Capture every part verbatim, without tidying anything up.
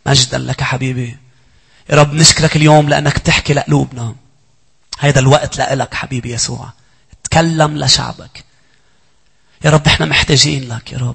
مجدا لك حبيبي. يا رب نشكرك اليوم لأنك تحكي لقلوبنا. هيدا الوقت لك حبيبي يسوع. تكلم لشعبك. يا رب احنا محتاجين لك يا رب.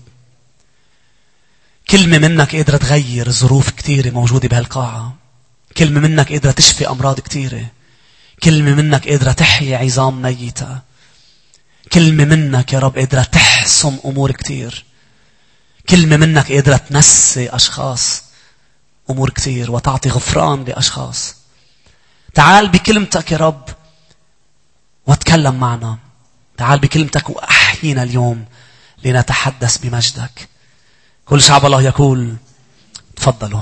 كلمة منك قادرة تغير ظروف كتيرة موجودة بهالقاعة. كلمة منك قادرة تشفي أمراض كتيرة. كلمة منك قادرة تحيي عظام ميتة. كلمة منك يا رب قادرة تحسم أمور كتير. كلمة منك قادرة تنسي أشخاص أمور كتير وتعطي غفران لأشخاص. تعال بكلمتك يا رب وتكلم معنا. تعال بكلمتك وأحيينا اليوم لنتحدث بمجدك. كل شعب الله يقول تفضلوا.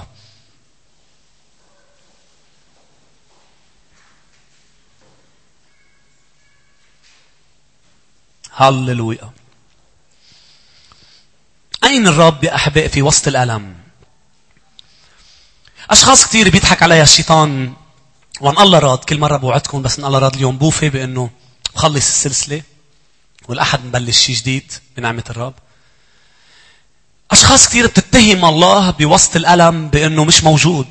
هاللويا. أين الرب يا أحبائي في وسط الألم؟ أشخاص كتير بيضحك عليها الشيطان. وأن الله راد كل مرة بوعدكم بس أن الله راد اليوم بوفي بأنه بخلص السلسلة والأحد نبلش شيء جديد بنعمة الرب. أشخاص كتير بتتهم الله بوسط الألم بأنه مش موجود.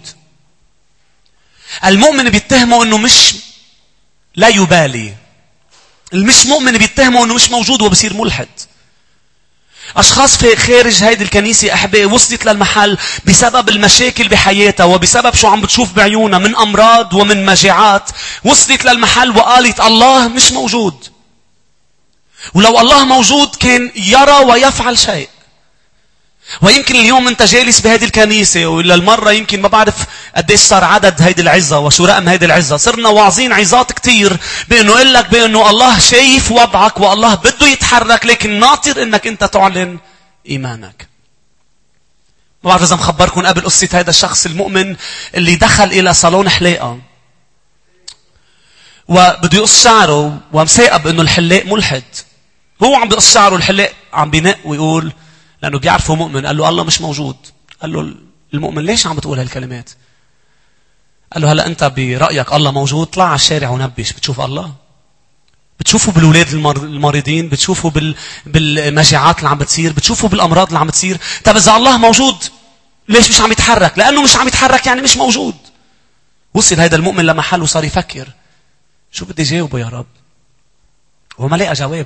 المؤمن بيتهمه أنه مش لا يبالي. المش مؤمن بيتهمه أنه مش موجود وبصير ملحد. أشخاص في خارج هيدي الكنيسة أحبائي وصلت للمحل بسبب المشاكل بحياتها وبسبب شو عم بتشوف بعيونها من أمراض ومن مجاعات. وصلت للمحل وقالت الله مش موجود. ولو الله موجود كان يرى ويفعل شيء. ويمكن اليوم أنت جالس بهذه الكنيسة وللمرة يمكن ما بعرف قديش صار عدد هيدي العزة وشو رقم هيدي العزة. صرنا واعظين عظات كتير بأنه قل لك بأنه الله شايف وضعك والله بده يتحرك لكن ناطر أنك أنت تعلن إيمانك. ما بعرف إذا مخبركم قبل قصة هذا الشخص المؤمن اللي دخل إلى صالون حلاقة وبده يقص شعره ومساقب أنه الحلاق ملحد. هو عم بيقص شعره الحلاق عم بينق ويقول لأنه بيعرفه مؤمن. قال له الله مش موجود. قال له المؤمن ليش عم بتقول هالكلمات؟ قال له هلأ أنت برأيك الله موجود. طلع على الشارع ونبش. بتشوف الله؟ بتشوفه بالولاد المريضين. بتشوفه بال... بالمجاعات اللي عم بتصير. بتشوفه بالأمراض اللي عم بتصير. طب إذا الله موجود ليش مش عم يتحرك؟ لأنه مش عم يتحرك يعني مش موجود. وصل هيدا المؤمن لمحل وصار يفكر شو بدي جاوبه يا رب. وما لقى جواب.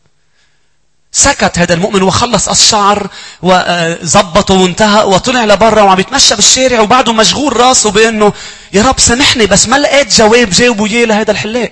سكت هذا المؤمن وخلص الشعر وزبطه وانتهى وطلع لبرا وعم يتمشى بالشارع وبعده مشغول راسه بأنه يا رب سامحني بس ما لقيت جواب جاوبه اياه لهذا الحلاق.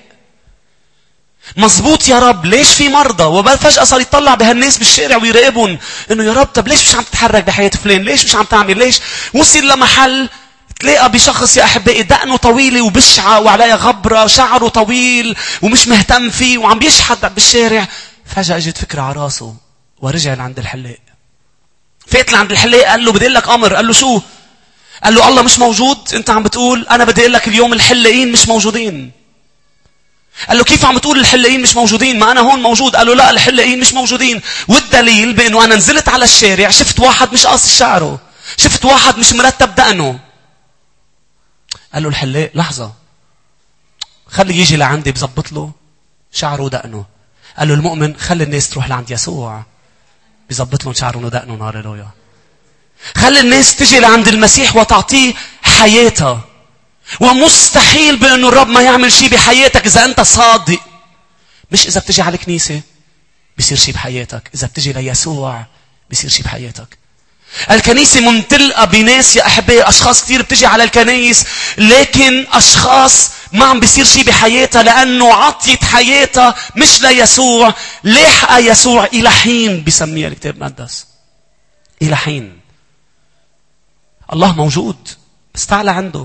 مزبوط يا رب ليش في مرضى وفجأة صار يطلع بهالناس بالشارع ويراقبهم انه يا رب طب ليش مش عم تتحرك بحياة فلان؟ ليش مش عم تعمل؟ ليش؟ وصل لمحل تلاقى بشخص يا أحبائي دقنه طويلة وبشعة وعليها غبرة شعره طويل ومش مهتم فيه وعم بيشحد بالشارع. فجأة اجت فكرة على راسه ورجع لعند الحلاق. فات لعند الحلاق قال له بدي لك أمر. قال له شو؟ قال له الله مش موجود. انت عم بتقول انا بدي لك اليوم الحلاقين مش موجودين. قال له كيف عم بتقول الحلاقين مش موجودين؟ ما انا هون موجود. قال له لا الحلاقين مش موجودين. والدليل بانه انا نزلت على الشارع شفت واحد مش قاص شعره. شفت واحد مش مرتب دقنه. قال له الحلاق لحظة خلي يجي لعندي بزبط له شعره ودقنه. قال له المؤمن خلي الناس تروح لعند يسوع بيزبط لهم شعرهم ودقنهم. هاليلويا. خلي الناس تجي لعند المسيح وتعطيه حياتها. ومستحيل بأنه الرب ما يعمل شيء بحياتك إذا أنت صادق. مش إذا بتجي على الكنيسة بيصير شيء بحياتك. إذا بتجي ليسوع بيصير شيء بحياتك. الكنيسة ممتلئة بناس يا أحبائي. أشخاص كثير بتجي على الكنيس لكن أشخاص ما عم بيصير شيء بحياتها لأنه عطيت حياتها مش ليسوع. لاحقة يسوع إلى حين بيسميها الكتاب المقدس. إلى حين. الله موجود بس تعالى عنده.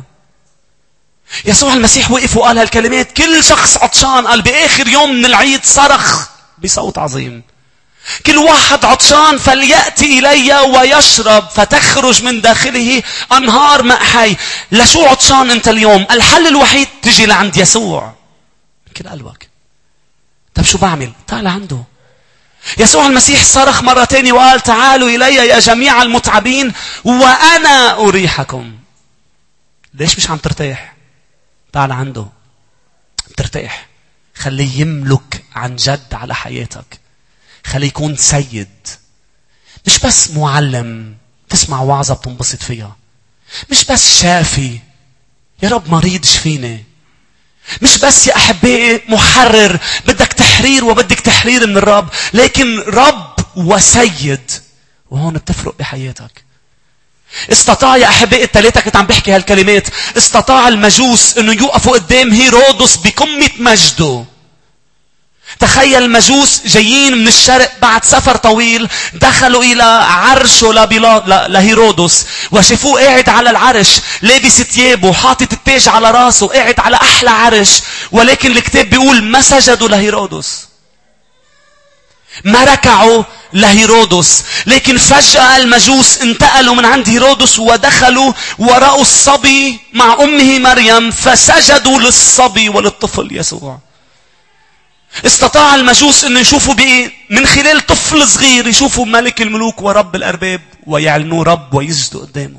يسوع المسيح وقف وقال هالكلمات. كل شخص عطشان قال بآخر يوم من العيد صرخ بصوت عظيم كل واحد عطشان فليأتي إلي ويشرب فتخرج من داخله أنهار ماء حي. لشو عطشان أنت اليوم؟ الحل الوحيد تجي لعند يسوع من كل قلبك. طب شو بعمل؟ تعال عنده. يسوع المسيح صرخ مرة تانية وقال تعالوا إلي يا جميع المتعبين وأنا أريحكم. ليش مش عم ترتاح؟ تعال عنده ترتاح. خليه يملك عن جد على حياتك. خليه يكون سيد مش بس معلم تسمع وعظة بتنبسط فيها. مش بس شافي، يا رب مريض شفيني. مش بس يا أحبائي محرر، بدك تحرير وبدك تحرير من الرب، لكن رب وسيد. وهون بتفرق بحياتك. استطاع يا أحبائي الثلاثة، كنت عم بحكي هالكلمات، استطاع المجوس انه يوقفوا قدام هيرودس بقمة مجده. تخيل المجوس جايين من الشرق بعد سفر طويل، دخلوا إلى عرشه لهيرودس وشافوه قاعد على العرش لابس ثيابه حاطط التاج على راسه قاعد على أحلى عرش، ولكن الكتاب بيقول ما سجدوا لهيرودس، ما ركعوا لهيرودس. لكن فجأة المجوس انتقلوا من عند هيرودس ودخلوا ورأوا الصبي مع أمه مريم فسجدوا للصبي وللطفل يسوع. استطاع المجوس انه يشوفوا بايه؟ من خلال طفل صغير يشوفوا ملك الملوك ورب الارباب ويعلنوا رب ويسجدوا قدامه.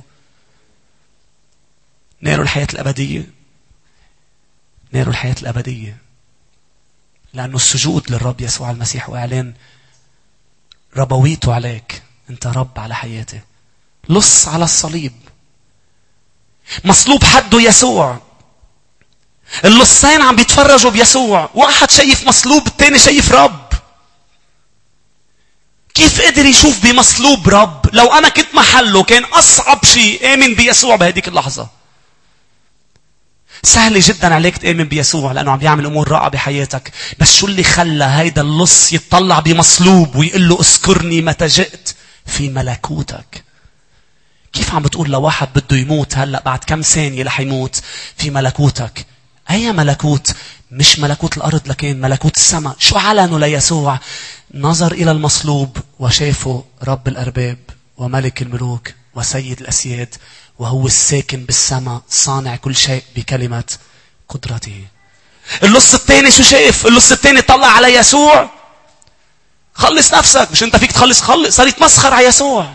ناروا الحياة الابدية، ناروا الحياة الابدية، لانه السجود للرب يسوع المسيح واعلان ربويته عليك، انت رب على حياتي. لص على الصليب، مصلوب حده يسوع، اللصين عم بيتفرجوا بيسوع، واحد شايف مصلوب الثاني شايف رب. كيف قدر يشوف بمصلوب رب؟ لو انا كنت محله كان اصعب شيء امن بيسوع بهديك اللحظة. سهل جدا عليك تآمن بيسوع لانه عم بيعمل امور رائعة بحياتك، بس شو اللي خلى هيدا اللص يتطلع بمصلوب ويقول له اذكرني متى جئت في ملكوتك؟ كيف عم بتقول لواحد بده يموت هلا بعد كم ثانية رح يموت في ملكوتك؟ أي ملكوت؟ مش ملكوت الأرض لكن ملكوت السماء. شو علنوا ليسوع؟ نظر إلى المصلوب وشافه رب الأرباب وملك الملوك وسيد الأسياد، وهو الساكن بالسماء صانع كل شيء بكلمة قدرته. اللص الثاني شو شايف؟ اللص الثاني طلع على يسوع، خلص نفسك، مش أنت فيك تخلص، خلص، صار يتمسخر على يسوع.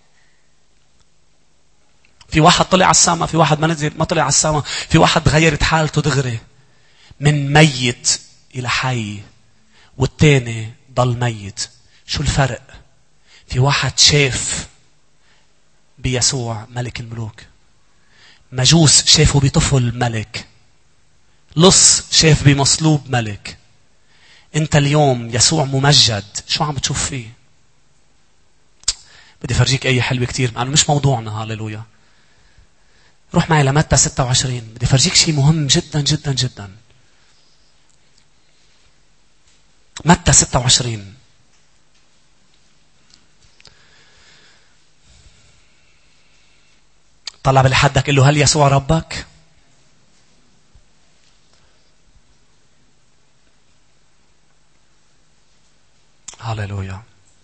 في واحد طلع على السماء، في واحد ما نزل ما طلع على السماء، في واحد غيرت حالته دغري من ميت إلى حي، والتاني ضل ميت. شو الفرق؟ في واحد شاف بيسوع ملك الملوك، مجوس شافوا بطفل ملك، لص شاف بمصلوب ملك. انت اليوم يسوع ممجد، شو عم بتشوف فيه؟ بدي فرجيك اي حلوة كتير، مع انه مش موضوعنا. هاليلويا. روح معي لمتى ستة وعشرين، بدي فرجيك شيء مهم جدا جدا جدا. متى ستة وعشرين. طلع بالحدك قل له هل يسوع ربك؟ هاليلويا.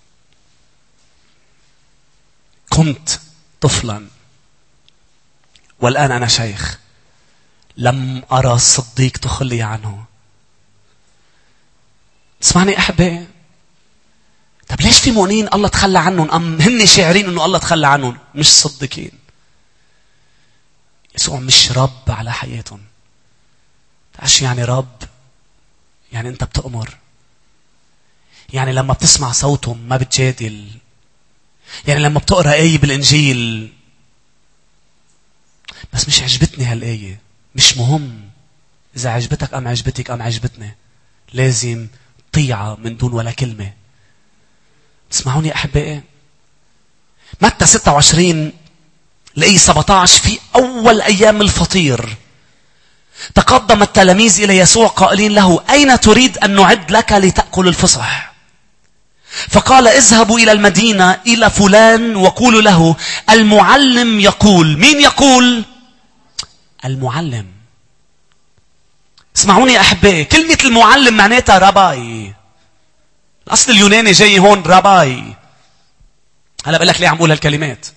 كنت طفلا والآن أنا شيخ، لم أرى الصديق تخلي عنه. اسمعني أحبائي، طب ليش في مؤمنين الله تخلى عنهم أم هن شاعرين أنه الله تخلى عنهم مش صدقين؟ يسوع مش رب على حياتهم. تعرف يعني رب؟ يعني أنت بتأمر، يعني لما بتسمع صوتهم ما بتجادل، يعني لما بتقرأ آية بالإنجيل بس مش عجبتني هالآية، مش مهم إذا عجبتك أم عجبتك أم عجبتني، لازم طيعة من دون ولا كلمة. تسمعوني أحبائي؟ متى ستة وعشرين لأي سبعة عشر، في أول أيام الفطير تقدم التلاميذ إلى يسوع قائلين له أين تريد أن نعد لك لتأكل الفصح؟ فقال اذهبوا إلى المدينة إلى فلان وقولوا له المعلم يقول. مين يقول؟ المعلم. اسمعوني يا أحبائي، كلمة المعلم معناتها رباي. الأصل اليوناني جاي هون رباي. هلا بقول لك ليه عم بقول هالكلمات.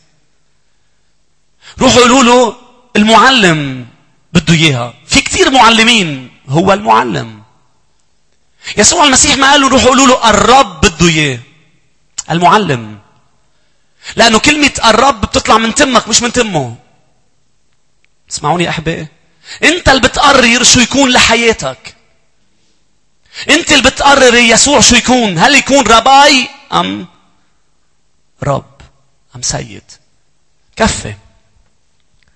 روحوا قولوا له المعلم بده إياها. في كتير معلمين، هو المعلم. يسوع المسيح ما قال له روحوا قولوا له الرب بده إياه، المعلم. لأنه كلمة الرب بتطلع من تمك مش من تمه. اسمعوني يا أحبائي، أنت اللي بتقرر شو يكون لحياتك. أنت اللي بتقرر يسوع شو يكون، هل يكون رباي أم رب أم سيد. كفي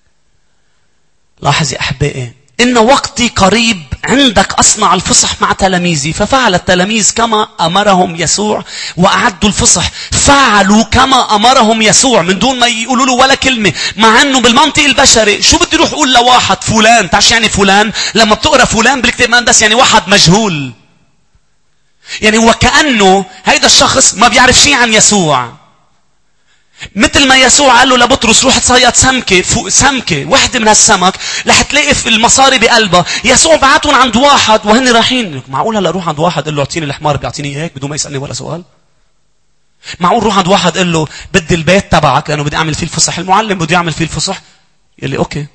لاحظ يا أحبائي، إن وقتي قريب، عندك أصنع الفصح مع تلاميذي. ففعل التلاميذ كما أمرهم يسوع وأعدوا الفصح. فعلوا كما أمرهم يسوع من دون ما يقولوا له ولا كلمة. مع أنه بالمنطق البشري شو بدي روح أقول لواحد فلان؟ تعرف يعني فلان؟ لما بتقرأ فلان بالكتاب المقدس يعني واحد مجهول. يعني وكأنه هيدا الشخص ما بيعرف شيء عن يسوع. مثل ما يسوع قال له لبطرس روح تصيد سمكة فوق سمكة واحدة من هالسمك رح تلاقي في المصاري بقلبها. يسوع بعتهم عند واحد وهن رايحين. معقول هلا روح عند واحد قال له اعطيني الحمار بيعطيني هيك بدون ما يسألني ولا سؤال؟ معقول روح عند واحد قال له بدي البيت تبعك لأنه بدي أعمل فيه الفصح؟ المعلم بده يعمل فيه الفصح. يقول لي أوكي.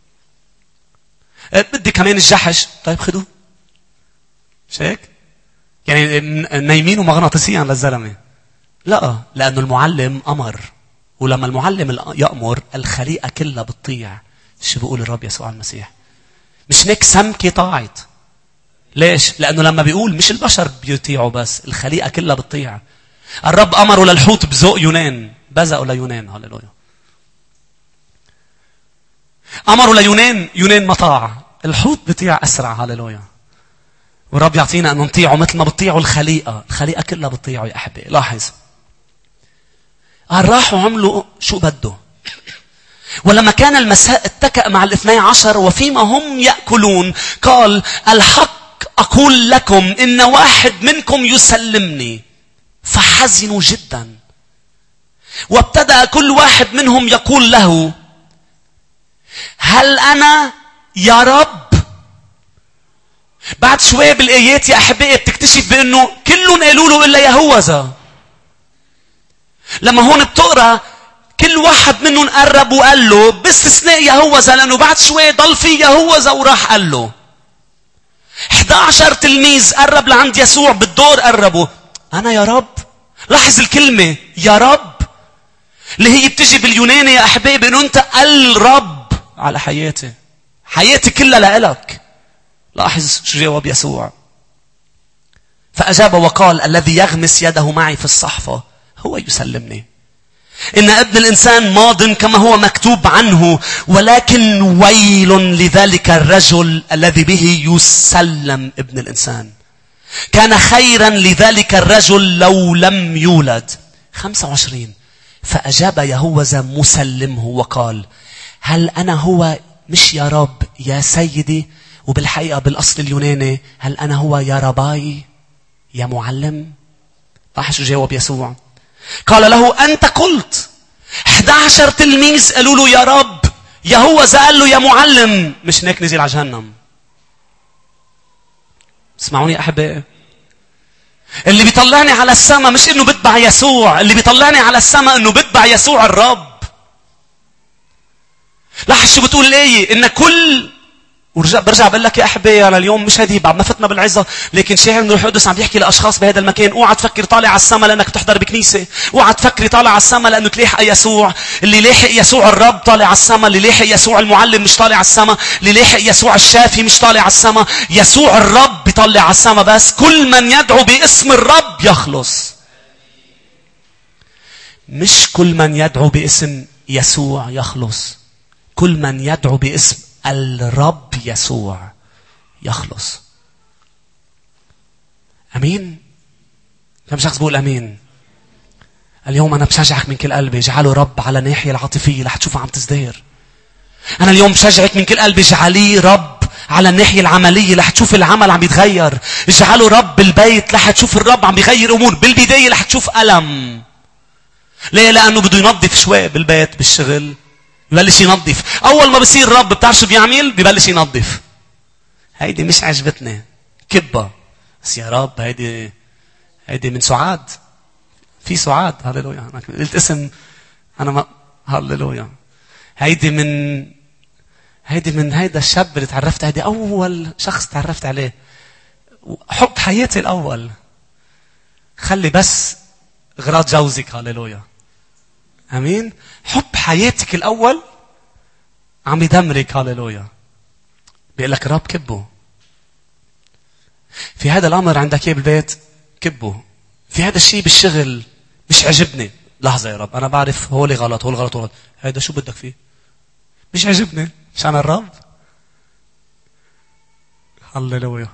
بدي كمان الجحش. طيب خدوه. مش هيك؟ يعني نايمين ومغناطيسيا للزلمة. لا، لأنه المعلم أمر. ولما المعلم يأمر الخليقة كلها بتطيع. شو بيقول الرب يسوع المسيح؟ مش هيك سمكة طاعت. ليش؟ لأنه لما بيقول مش البشر بيطيعوا بس، الخليقة كلها بتطيع. الرب أمره للحوت بزوق يونان، بزقوا ليونان. هللويا. أمره ليونان، يونان ما طاع. الحوت بيطيع أسرع. هللويا. والرب يعطينا أن نطيعه مثل ما بتطيعوا الخليقة. الخليقة كلها بتطيعوا يا أحبائي. لاحظ، راحوا عملوا شو بده. ولما كان المساء اتكأ مع الاثني عشر وفيما هم يأكلون قال الحق أقول لكم إن واحد منكم يسلمني. فحزنوا جدا. وابتدأ كل واحد منهم يقول له هل أنا يا رب؟ بعد شوية بالآيات يا أحبائي بتكتشف بأنه كلهم قالوا له إلا يهوذا. لما هون بتقرأ كل واحد منهم قرب وقال له باستثناء يهوذا، لأنه بعد شوية ضل في يهوذا وراح قال له. إحدى عشر تلميذ قرب لعند يسوع بالدور قربوا. أنا يا رب. لاحظ الكلمة يا رب اللي هي بتجي باليوناني يا أحبابي إنه أنت الرب على حياتي. حياتي كلها لإلك. لاحظ شو جواب يسوع. فأجاب وقال الذي يغمس يده معي في الصحفة هو يسلمني. إن ابن الإنسان ماض كما هو مكتوب عنه، ولكن ويل لذلك الرجل الذي به يسلم ابن الإنسان. كان خيرا لذلك الرجل لو لم يولد. خمسة وعشرين. فأجاب يهوذا مسلمه وقال هل أنا هو؟ مش يا رب يا سيدي. وبالحقيقة بالأصل اليوناني هل أنا هو يا رباي يا معلم؟ لاحظ شو جاوب يسوع. قال له أنت قلت. إحدى عشر تلميذ قالوا له يا رب. يهوذا قال له يا معلم. مش هيك نزل على جهنم. اسمعوني أحبائي، اللي بيطلعني على السماء مش إنه بتبع يسوع. اللي بيطلعني على السماء إنه بتبع يسوع الرب. لاحظ شو بتقول الآية. إن كل ورجع برجع بقول لك يا أحبائي أنا اليوم مش هدي بعد ما فتنا بالعظة، لكن شاعر من روح القدس عم بيحكي لأشخاص بهذا المكان. اوعى تفكر طالع على السماء لأنك بتحضر بكنيسة. اوعى تفكري طالع على السماء لأنه تلاحق يسوع. اللي لاحق يسوع الرب طالع على السماء. اللي لاحق يسوع المعلم مش طالع على السماء. اللي لاحق يسوع الشافي مش طالع على السماء. يسوع الرب بيطلع على السماء. بس كل من يدعو باسم الرب يخلص. مش كل من يدعو باسم يسوع يخلص. كل من يدعو باسم الرب يسوع يخلص. أمين. كم شخص بقول أمين؟ اليوم أنا بشجعك من كل قلبي اجعله رب على الناحية العاطفية رح تشوفها عم تزدهر. أنا اليوم بشجعك من كل قلبي اجعليه رب على الناحية العملية رح تشوف العمل عم يتغير. اجعله رب بالبيت رح تشوف الرب عم بيغير أمور. بالبداية رح تشوف ألم. ليه؟ لأنه بده ينظف شوي بالبيت بالشغل. ببلش ينظف. أول ما بصير رب بتعرف شو بيعمل؟ ببلش ينظف. هيدي مش عجبتني كبة. بس يا رب هيدي هيدي من سعاد. في سعاد. هاللويا. أنا قلت اسم أنا ما هاللويا. هيدي من هيدي من هيدا الشاب اللي تعرفت. هيدي أول شخص تعرفت عليه. حب حياتي الأول. خلي بس غراض جوزك. هاللويا. أمين. حب حياتك الأول عم يدمرك. هاللويا. بيقول لك رب كبه. في هذا الأمر عندك إيه بالبيت كبه. في هذا الشيء بالشغل مش عجبني. لحظة يا رب أنا بعرف هولي غلط هول غلط غلط. هذا شو بدك فيه؟ مش عجبني. مش أنا الرب. هللويا.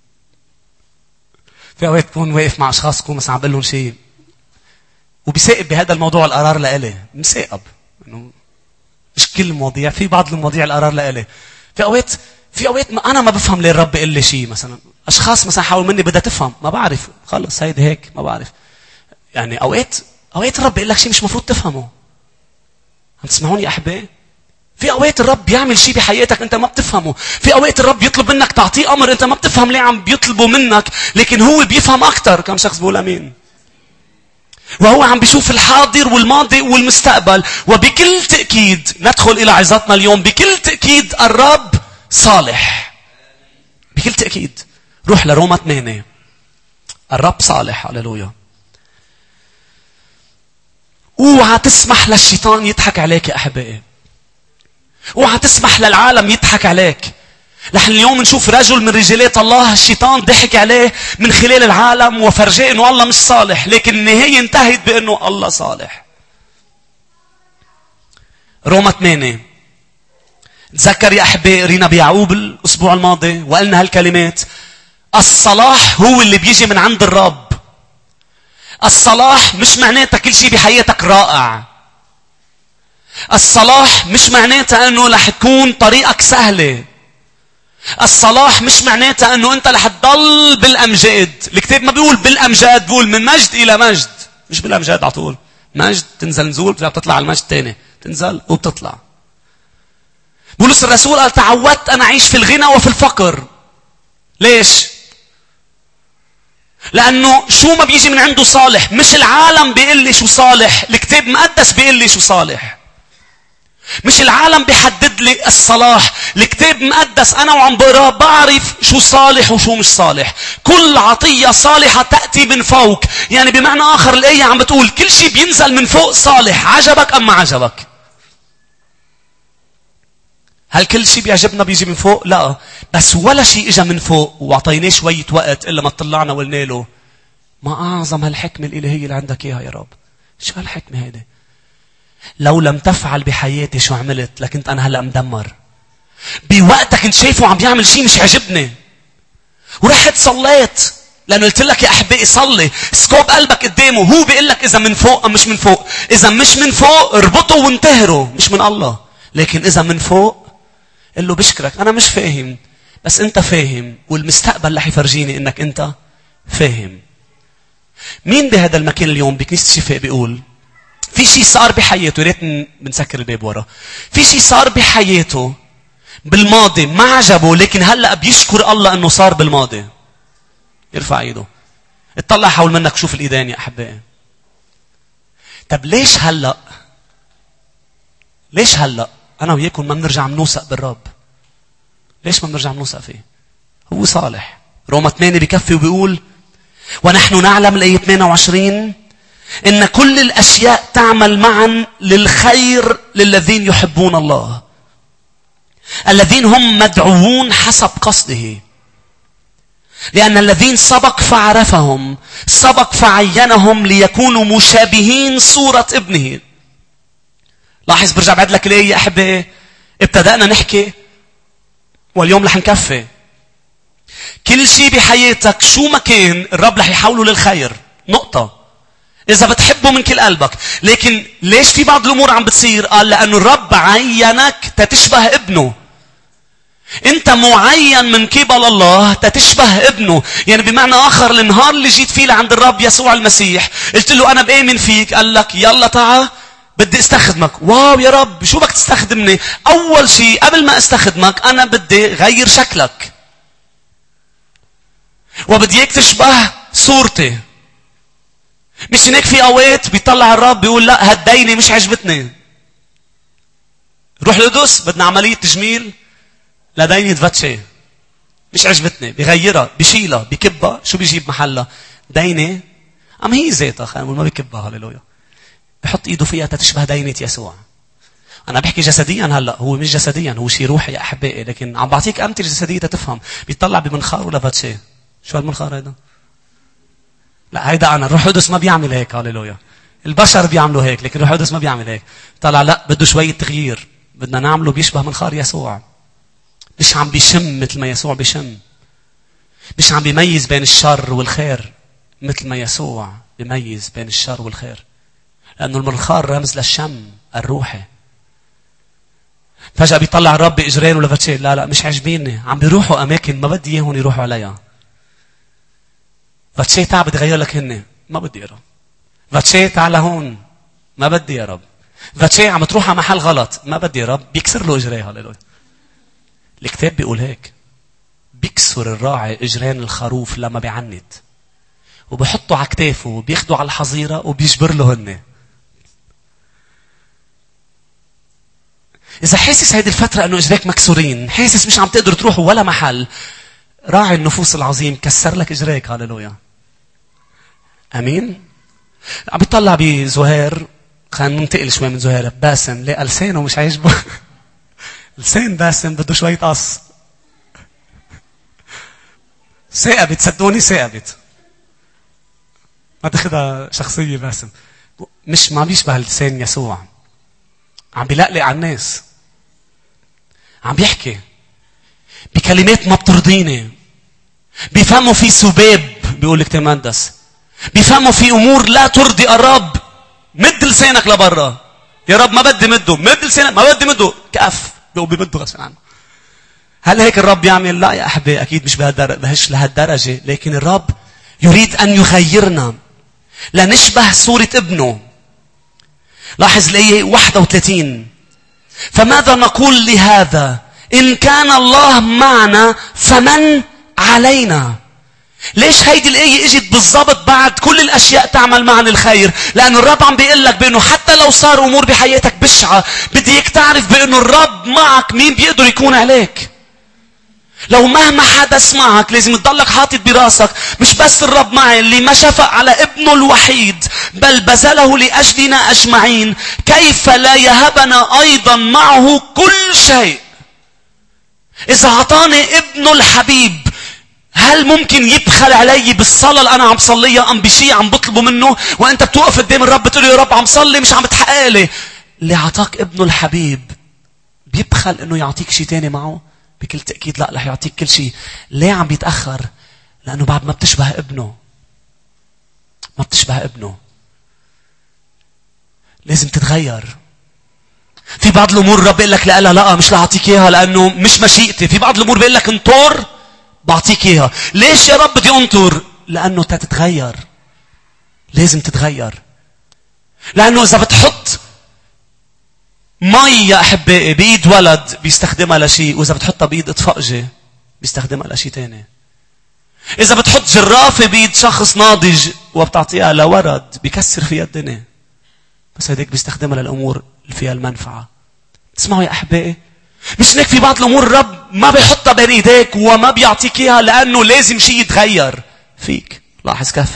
في اوقات بكون واقف مع اشخاص كون مثلا عم بقول لهم شيء وبيسائب بهذا الموضوع القرار لإلي، مسائب انه مش كل المواضيع، في بعض المواضيع القرار لإلي. في اوقات في اوقات ما انا ما بفهم ليه الرب بيقول لي شيء. مثلا اشخاص مثلا حاول مني بدها تفهم، ما بعرف، خلص هيدي هيك ما بعرف. يعني اوقات اوقات الرب بيقول لك شيء مش مفروض تفهمه. عم تسمعوني يا احبائي؟ في اوقات الرب بيعمل شيء بحياتك انت ما بتفهمه. في اوقات الرب يطلب منك تعطيه امر انت ما بتفهم ليه عم بيطلبه منك، لكن هو بيفهم اكثر. كم شخص بيقول امين؟ وهو عم بيشوف الحاضر والماضي والمستقبل. وبكل تأكيد ندخل إلى عظتنا اليوم، بكل تأكيد الرب صالح. بكل تأكيد. روح لروما ثمانية. الرب صالح. هللويا. اوعى تسمح للشيطان يضحك عليك يا أحبائي. اوعى تسمح للعالم يضحك عليك. نحن اليوم نشوف رجل من رجالات الله الشيطان ضحك عليه من خلال العالم وفرجاه انه الله مش صالح، لكن النهاية انتهت بانه الله صالح. روما ثمانية. تذكر يا احبائي قرينا بيعقوب الاسبوع الماضي وقلنا هالكلمات. الصلاح هو اللي بيجي من عند الرب. الصلاح مش معناتها كل شيء بحياتك رائع. الصلاح مش معناتها انه رح تكون طريقك سهله. الصلاح مش معناتها انه انت رح تضل بالامجاد. الكتاب ما بيقول بالامجاد، بيقول من مجد الى مجد. مش بالامجاد على طول، مجد تنزل نزول بتطلع على المجد تاني، تنزل وبتطلع. بولس الرسول قال تعودت انا اعيش في الغنى وفي الفقر. ليش؟ لانه شو ما بيجي من عنده صالح. مش العالم بيقول لي شو صالح، الكتاب المقدس بيقول لي شو صالح. مش العالم بيحدد لي الصلاح، الكتاب مقدس انا وعم بقراه بعرف شو صالح وشو مش صالح. كل عطيه صالحه تاتي من فوق. يعني بمعنى اخر الايه عم بتقول كل شيء بينزل من فوق صالح، عجبك ام ما عجبك. هل كل شيء بيعجبنا بيجي من فوق؟ لا، بس ولا شيء اجى من فوق واعطيناه شويه وقت الا ما طلعنا وقلنا له ما اعظم هالحكمه الالهيه اللي عندك اياها يا رب. شو هالحكمه هيدي؟ لو لم تفعل بحياتي شو عملت لكنت أنا هلأ مدمر. بوقتك كنت شايفه عم بيعمل شيء مش عجبني ورحت صليت، لأنه قلت لك يا أحبائي صلي، سكوب قلبك قدامه. هو بيقول لك إذا من فوق أم مش من فوق. إذا مش من فوق اربطه وانتهروا، مش من الله. لكن إذا من فوق قل له بشكرك أنا مش فاهم بس أنت فاهم، والمستقبل رح يفرجيني إنك أنت فاهم. مين بهذا المكان اليوم بكنيسة الشفاء بيقول في شيء صار بحياته؟ يا ريت بنسكر الباب ورا. في شيء صار بحياته بالماضي ما عجبه، لكن هلا بيشكر الله انه صار بالماضي. يرفع ايده. اطلع حول منك شوف الايدين يا احبائي. طب ليش هلا ليش هلا انا وياكم ما بنرجع بنوثق بالرب؟ ليش ما بنرجع بنوثق فيه؟ هو صالح. روما ثمانية بكفي وبيقول ونحن نعلم الايه ثمانية وعشرين إن كل الأشياء تعمل معا للخير للذين يحبون الله الذين هم مدعوون حسب قصده. لأن الذين سبق فعرفهم سبق فعينهم ليكونوا مشابهين صورة ابنه. لاحظ برجع بعد لك ليه يا أحبائي. ابتدأنا نحكي واليوم رح نكفي. كل شيء بحياتك شو ما كان الرب رح يحوله للخير. نقطة. إذا بتحبه من كل قلبك. لكن ليش في بعض الأمور عم بتصير؟ قال لأنه الرب عينك تتشبه ابنه. أنت معين من قبل الله تتشبه ابنه. يعني بمعنى آخر النهار اللي جيت فيه لعند الرب يسوع المسيح قلت له أنا بآمن فيك، قال لك يلا تعال بدي استخدمك. واو يا رب شو بدك تستخدمني؟ أول شيء قبل ما استخدمك أنا بدي غير شكلك وبدي اياك تشبه صورتي. مش هناك في اوقات بيطلع الرب بيقول لا هالدينه مش عجبتني، روح لدوس بدنا عمليه تجميل لدينه فاتشي مش عجبتني، بيغيرها بيشيلها بكبها. شو بيجيب محلها؟ دينه ام هي ذاتها خلينا نقول ما بكبها. هللويا. بحط ايده فيها تتشبه دينه يسوع. انا بحكي جسديا هلا، هو مش جسديا، هو شيء روحي يا احبائي، لكن عم بعطيك امثله جسديه تتفهم. بيطلع بمنخار ولا فاتشي. شو هالمنخار هيدا؟ لا هيدا انا. الروح القدس ما بيعمل هيك. هاليلويا. البشر بيعملوا هيك لكن الروح القدس ما بيعمل هيك. طلع لا بده شويه تغيير، بدنا نعمله بيشبه منخار يسوع. مش عم بيشم مثل ما يسوع بيشم. مش عم بيميز بين الشر والخير مثل ما يسوع بيميز بين الشر والخير. لأنه المنخار رمز للشم الروحي. فجأة بيطلع الرب بإجرين ولا فتشي، لا لا مش عجبيني، عم بيروحوا أماكن ما بدي إياهم يروحوا عليها. فتشي تعال بدي غير لك هن، ما بدي يا رب. فتشي تعال هون، ما بدي يا رب. فتشي عم تروح على محل غلط، ما بدي يا رب. بيكسر له إجريه. هللويا. الكتاب بيقول هيك، بيكسر الراعي إجرين الخروف لما بيعند، وبيحطوا على كتافه وبياخدوا على الحظيرة وبيجبر له هن. إذا حاسس هيدي الفترة أنه إجريك مكسورين، حاسس مش عم تقدر تروحوا ولا محل، راعي النفوس العظيم كسر لك إجريك. هاللويا. أمين. عم بيطلع بزهير، خلينا ننتقل شوي من زهير. باسم لقى لسانه مش عاجبه. لسان باسم بده شوية قص. ثاقبت، صدقوني ثاقبت. ما تاخدها شخصية باسم. مش ما بيشبه لسان يسوع. عم بيلقلق على الناس. عم بيحكي بكلمات ما بترضيني. بيفهموا في سباب، بيقول الكتاب المقدس. بيفهموا في امور لا ترضي الرب. مد لسانك لبرا. يا رب ما بدي مده، مد لسانك، ما بدي مده. كأف بيقول بمده غصب عنه. هل هيك الرب يعمل؟ لا يا احبائي، اكيد مش بهالدرجه لهالدرجه، لكن الرب يريد ان يغيرنا لنشبه صورة ابنه. لاحظ الآية واحد وثلاثين. فماذا نقول لهذا؟ إن كان الله معنا فمن علينا؟ ليش هيدي الآية اجت بالضبط بعد كل الأشياء تعمل معنا الخير؟ لأن الرب عم بيقول لك بأنه حتى لو صار أمور بحياتك بشعة، بدي اياك تعرف بأنه الرب معك. مين بيقدر يكون عليك؟ لو مهما حدث معك لازم تضلك حاطط براسك، مش بس الرب معي اللي ما شفق على ابنه الوحيد بل بذله لأجلنا أجمعين، كيف لا يهبنا أيضا معه كل شيء؟ إذا عطاني ابنه الحبيب، هل ممكن يبخل علي بالصلاة اللي أنا عم صليها أم بشيء عم بطلبه منه؟ وأنت بتوقف قدام الرب بتقول يا رب عم صلي مش عم بتحقق لي. اللي عطاك ابنه الحبيب بيبخل إنه يعطيك شيء تاني معه؟ بكل تأكيد لا، رح يعطيك كل شيء. ليه عم بيتأخر؟ لأنه بعد ما بتشبه ابنه. ما بتشبه ابنه. لازم تتغير. في بعض الأمور الرب بيقول لك لا لا لا مش لأعطيك إياها لأنه مش مشيئتي. في بعض الأمور بيقول لك انطر بعطيك إياها. ليش يا رب بدي انطر؟ لأنه تتغير. لازم تتغير. لأنه إذا بتحط مي يا أحبائي بإيد ولد بيستخدمها لشيء، وإذا بتحطها بإيد إطفاءجي بيستخدمها لشيء تاني. إذا بتحط جرافة بإيد شخص ناضج وبتعطيها لورد بيكسر فيها الدنيا. بس هيديك بيستخدمها للأمور اللي فيها المنفعة. تسمعوا يا أحبائي؟ مش هيك في بعض الأمور الرب ما بيحطها بين إيديك وما بيعطيك إياها لأنه لازم شيء يتغير فيك. لاحظ كفي.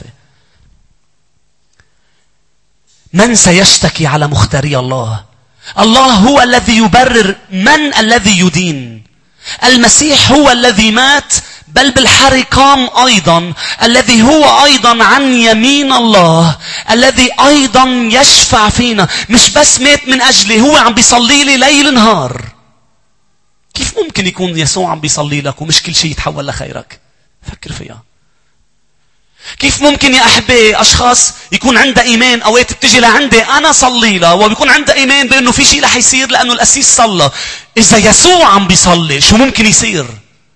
من سيشتكي على مختاري الله؟ الله هو الذي يبرر. من الذي يدين؟ المسيح هو الذي مات بل بالحري قام أيضا، الذي هو أيضا عن يمين الله، الذي أيضا يشفع فينا. مش بس مات من أجلي، هو عم بيصلي لي ليل نهار. كيف ممكن يكون يسوع عم بيصلي لك ومش كل شيء يتحول لخيرك؟ فكر فيها. كيف ممكن يا أحبائي أشخاص يكون عندها إيمان أوقات بتجي لعندي أنا صلي له وبيكون عندها إيمان بأنه في شيء رح يصير لأنه القسيس صلى. إذا يسوع عم بيصلي شو ممكن يصير؟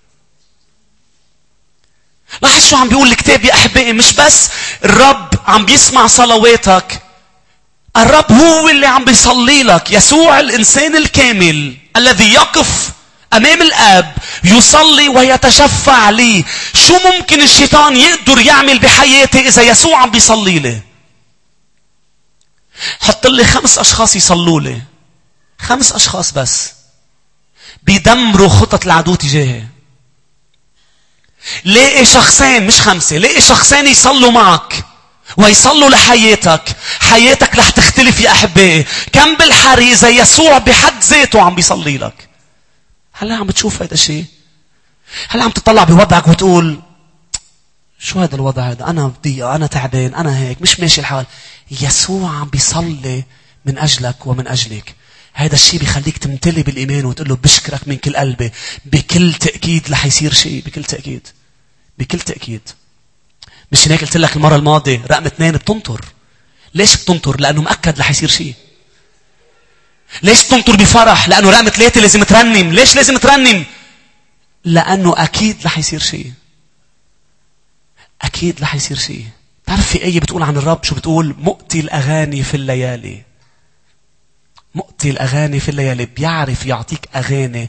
لاحظ شو عم بيقول الكتاب يا أحبائي. مش بس الرب عم بيسمع صلواتك، الرب هو اللي عم بيصلي لك. يسوع الإنسان الكامل الذي يقف أمام الآب يصلي ويتشفع لي. شو ممكن الشيطان يقدر يعمل بحياتي إذا يسوع عم بيصلي لي؟ حط لي خمس أشخاص يصلوا لي، خمس أشخاص بس بيدمروا خطط العدو تجاهي. لاقي شخصين مش خمسة، لاقي شخصين يصلوا معك ويصلوا لحياتك. حياتك رح تختلف يا أحبائي. كم بالحري إذا يسوع بحد ذاته عم بيصلي لك. هلا عم بتشوف هذا الشيء؟ هلا عم تطلع بوضعك وتقول شو هذا الوضع هذا؟ أنا بضيقة، أنا تعبان، أنا هيك مش ماشي الحال. يسوع عم بيصلي من أجلك ومن أجلك. هذا الشيء بيخليك تمتلي بالإيمان وتقول له بشكرك من كل قلبي. بكل تأكيد رح يصير شيء، بكل تأكيد بكل تأكيد. مش هيك قلت لك المرة الماضية رقم اثنين بتنطر. ليش بتنطر؟ لأنه مأكد رح يصير شيء. ليش بتنطر بفرح؟ لأنه رقم ثلاثة لازم ترنم. ليش لازم ترنم؟ لأنه أكيد رح يصير شيء. أكيد رح يصير شيء. تعرف في آية بتقول عن الرب شو بتقول؟ مؤتي الأغاني في الليالي. مؤتي الأغاني في الليالي. بيعرف يعطيك أغاني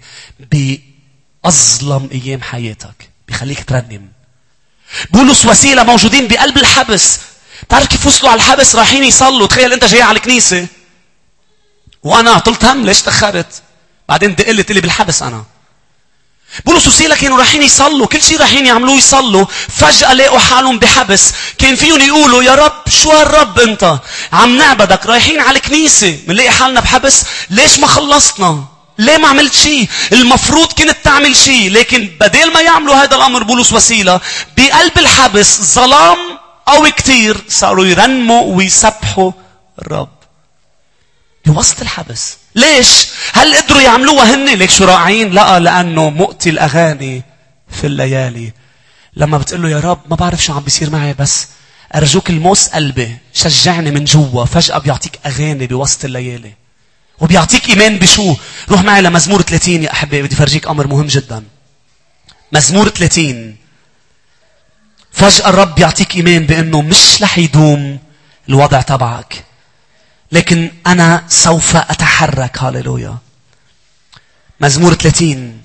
بأظلم أيام حياتك. بيخليك ترنم. بولس وسيلة موجودين بقلب الحبس. تعرف كيف وصلوا على الحبس؟ رايحين يصلوا. تخيل أنت جاي على الكنيسة وأنا عطلت هم. ليش تأخرت؟ بعدين دقلت لي بالحبس أنا. بولس وسيلة كانوا رايحين يصلوا. كل شيء رايحين يعملوه يصلوا. فجأة لقوا حالهم بحبس. كان فيهم يقولوا يا رب شو هالرب أنت؟ عم نعبدك رايحين على الكنيسة منلاقي حالنا بحبس. ليش ما خلصنا؟ ليه ما عملت شيء؟ المفروض كنت تعمل شيء. لكن بدل ما يعملوا هذا الأمر بولس وسيلة بقلب الحبس ظلام قوي كتير صاروا يرنموا ويسبحوا الرب بوسط الحبس. ليش؟ هل قدروا يعملوها هن؟ ليك شو راعين؟ لا، لأنه مؤتي الأغاني في الليالي. لما بتقول له يا رب ما بعرف شو عم بيصير معي بس أرجوك الموس قلبي شجعني من جوا. فجأة بيعطيك أغاني بوسط الليالي. وبيعطيك إيمان بشو؟ روح معي لمزمور ثلاثين يا أحبائي. بدي فرجيك أمر مهم جدا. مزمور ثلاثين. فجأة الرب يعطيك إيمان بأنه مش رح يدوم الوضع تبعك. لكن أنا سوف أتحرك. هاليلويا. مزمور ثلاثين.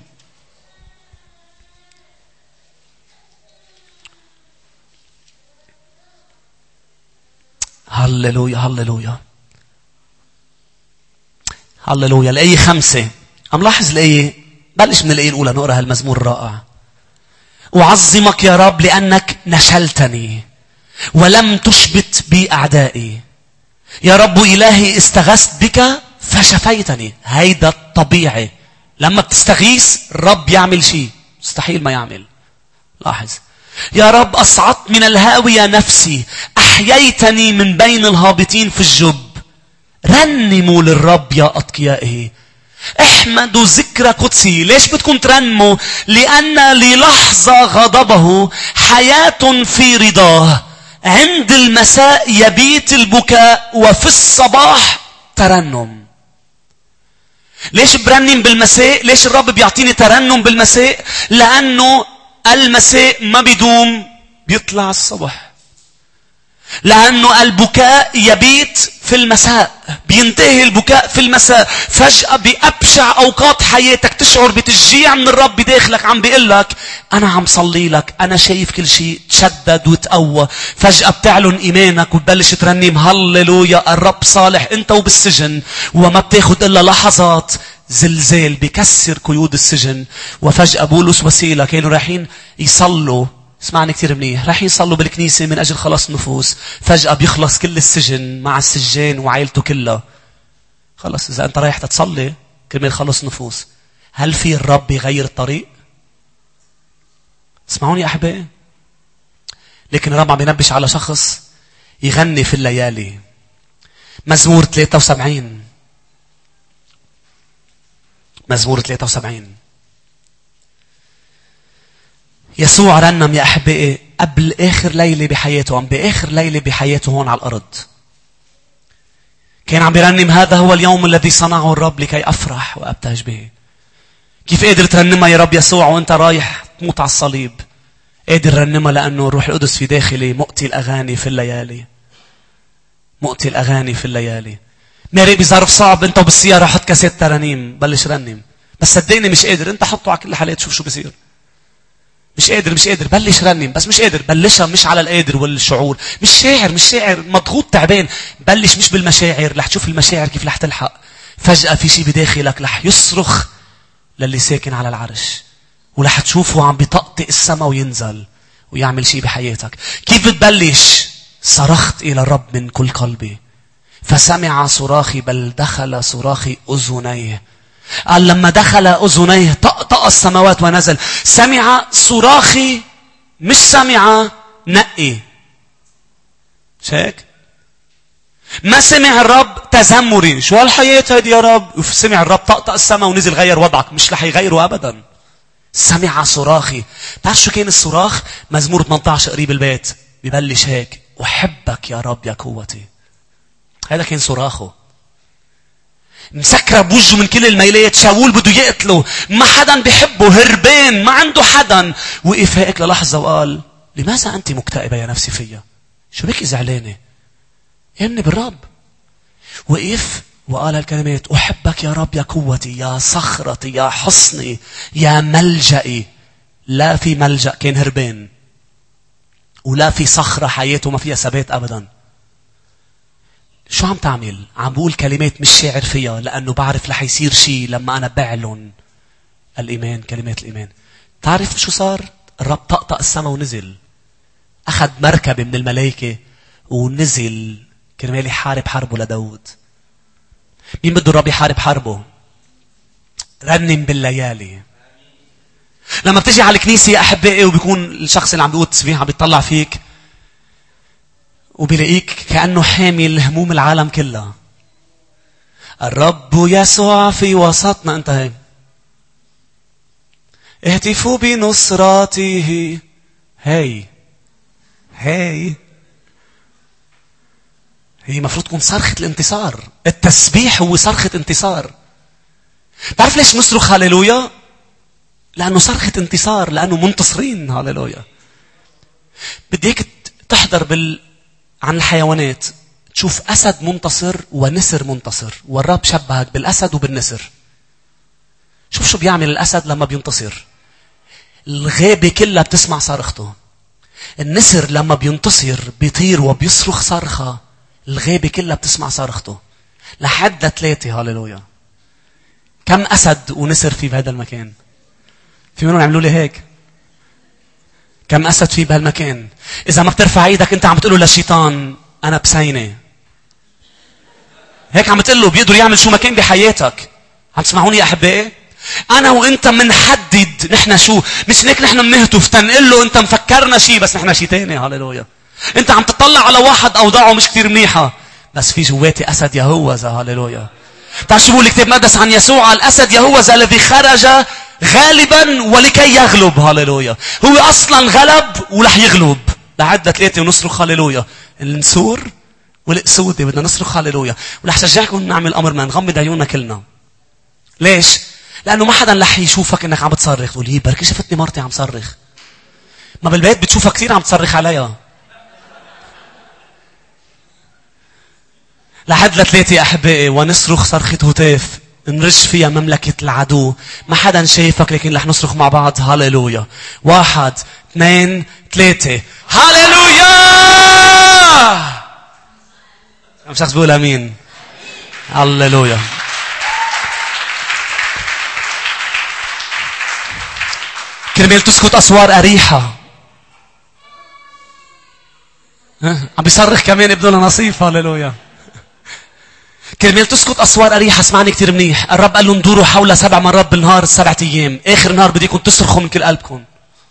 هاليلويا هاليلويا هاليلويا. الآية خمسة. عم لاحظ الآية. بلش من الآية الأولى نقرأ هالمزمور الرائع. أعظمك يا رب لأنك نشلتني ولم تشبت بي أعدائي. يا رب إلهي استغثت بك فشفيتني. هيدا الطبيعي. لما بتستغيث الرب يعمل شيء مستحيل ما يعمل. لاحظ. يا رب أصعدت من الهاوية نفسي. أحييتني من بين الهابطين في الجب. رنموا للرب يا أتقيائه. احمدوا ذكر قدسي. ليش بدكم ترنموا؟ لأن للحظة غضبه حياة في رضاه. عند المساء يبيت البكاء وفي الصباح ترنم. ليش برنم بالمساء؟ ليش الرب بيعطيني ترنم بالمساء؟ لأنه المساء ما بيدوم بيطلع الصبح. لأنه البكاء يبيت في المساء. بينتهي البكاء في المساء. فجأة بأبشع أوقات حياتك تشعر بتشجيع من الرب بداخلك عم بيقول لك أنا عم صلي لك. أنا شايف كل شيء. تشدد وتقوى. فجأة بتعلن إيمانك وتبلش ترنم هاليلويا الرب صالح. أنت وبالسجن وما بتاخد إلا لحظات زلزال بكسر قيود السجن. وفجأة بولس وسيلة كانوا رايحين يصلوا. اسمعني كتير منيح. راح يصلوا بالكنيسة من أجل خلاص النفوس. فجأة بيخلص كل السجن مع السجان وعائلته كلها. خلص إذا أنت رايح تتصلي كرمال خلص نفوس. هل في الرب يغير الطريق؟ اسمعوني يا أحبائي. لكن الرب عم ينبش على شخص يغني في الليالي. مزمور ثلاثة وسبعين. مزمور ثلاثة وسبعين. يسوع رنم يا أحبائي قبل آخر ليلة بحياته. عم بآخر ليلة بحياته هون على الأرض كان عم بيرنم هذا هو اليوم الذي صنعه الرب لكي أفرح وأبتهج به. كيف قادر ترنمها يا رب يسوع وانت رايح تموت على الصليب؟ قادر رنمها لأنه الروح القدس في داخلي. مؤتي الأغاني في الليالي. مؤتي الأغاني في الليالي. ماري بظرف صعب انت وبالسيارة حط كاسيت ترانيم بلش رنم. بس صدقني مش قادر. انت حطه على كل الحالات شوف شو بصير. مش قادر مش قادر بلش رنم. بس مش قادر بلشها مش على القادر والشعور. مش شاعر مش شاعر مضغوط تعبان. بلش مش بالمشاعر. رح تشوف المشاعر كيف رح تلحق. فجأة في شيء بداخلك رح يصرخ للي ساكن على العرش. ورح تشوفه عم بيطقطق السماء وينزل ويعمل شيء بحياتك. كيف بتبلش؟ صرخت إلى الرب من كل قلبي فسمع صراخي بل دخل صراخي أذنيه. قال لما دخل أذنيه طقطق السماوات ونزل. سمع صراخي مش سمع نقي. شاك؟ ما سمع الرب تذمري. شو هالحياة هذه يا رب؟ سمع الرب طقطق السماء ونزل غير وضعك. مش رح يغيره أبدا. سمع صراخي. تعرف شو كان الصراخ؟ مزمور ثمانية عشر قريب البيت ببلش هيك: أحبك يا رب يا قوتي. هذا كان صراخه. مسكرة بوجهه من كل الميلات. شاول بده يقتله، ما حدا بيحبه، هربان، ما عنده حدا. وقف هيك للحظة وقال: لماذا أنت مكتئبة يا نفسي فيا؟ شو بك زعلانة؟ يمني بالرب. وقف وقال الكلمات: أحبك يا رب يا قوتي، يا صخرتي، يا حصني، يا ملجئي. لا في ملجأ، كان هربان، ولا في صخرة حياته ما فيها ثبات أبدا. شو عم تعمل؟ عم بقول كلمات مش شاعر فيها، لأنه بعرف رح يصير شيء لما أنا بعلن الإيمان، كلمات الإيمان. تعرف شو صار؟ الرب طقطق السماء ونزل، أخذ مركبة من الملائكة ونزل كرمال يحارب حربه لداود. مين بده الرب يحارب حربه؟ رنم بالليالي. لما بتجي على الكنيسة يا أحبائي وبيكون الشخص اللي عم بيقول تسبيح عم بيطلع فيك وبيلاقيك كأنه حامل هموم العالم كلها. الرب يسوع في وسطنا. أنت هاي اهتفوا بنصراته. هاي هاي هي مفروض تكون صرخة الانتصار. التسبيح هو صرخة انتصار. تعرف ليش نصرخ هاليلويا؟ لأنه صرخة انتصار، لأنه منتصرين. هاليلويا. بدي هيك تحضر بال... عن الحيوانات، تشوف أسد منتصر ونسر منتصر، والرب شبهك بالأسد وبالنسر. شوف شو بيعمل الأسد لما بينتصر. الغابة كلها بتسمع صرخته. النسر لما بينتصر بيطير وبيصرخ صرخة، الغابة كلها بتسمع صرخته. لحد ثلاثة. هاليلويا. كم أسد ونسر في بهذا المكان؟ في منهم يعملوا لي هيك. كم أسد في بهالمكان؟ إذا ما بترفع ايدك أنت عم تقول له للشيطان: أنا بسينة. هيك عم تقول له بيقدر يعمل شو مكان بحياتك. عم تسمعوني يا أحبائي؟ أنا وإنت منحدد نحن شو. مش هيك نحن منهتف تنقل له أنت مفكرنا شيء بس نحن شيء تاني. هاليلويا. أنت عم تطلع على واحد أوضاعه مش كتير منيحة، بس في جواتي أسد يهوذا. هاليلويا. تعال شو بقول الكتاب المقدس عن يسوع؟ الأسد يهوذا الذي خرج غالبا ولكي يغلب. هاليلويا. هو أصلا غلب ورح يغلب. لعدة ثلاثة ونصرخ هاليلويا. النسور والأسودة بدنا نصرخ هاليلويا. ورح شجعكم نعمل أمر ما نغمض عيوننا كلنا. ليش؟ لأنه ما حدا رح يشوفك إنك عم بتصرخ. تقول لي بركي شفتني مرتي عم صرخ. ما بالبيت بتشوفها كثير عم تصرخ عليها. لحد لثلاثة يا أحبائي ونصرخ صرخة هتاف نرج فيها مملكة العدو. ما حدا شايفك لكن رح نصرخ مع بعض. هاليلويا. واحد اثنين ثلاثة. هاليلويا. كم شخص بيقول امين؟ هاليلويا. كرمال تسكت أسوار أريحة. عم بيصرخ كمان ابنه لنصيف. هاليلويا. كرمال تسكت أسوار أريحة. اسمعني كتير منيح. الرب قال لهم دوروا حولها سبع مرات بالنهار سبعة أيام. آخر نهار بديكم تصرخوا من كل قلبكم.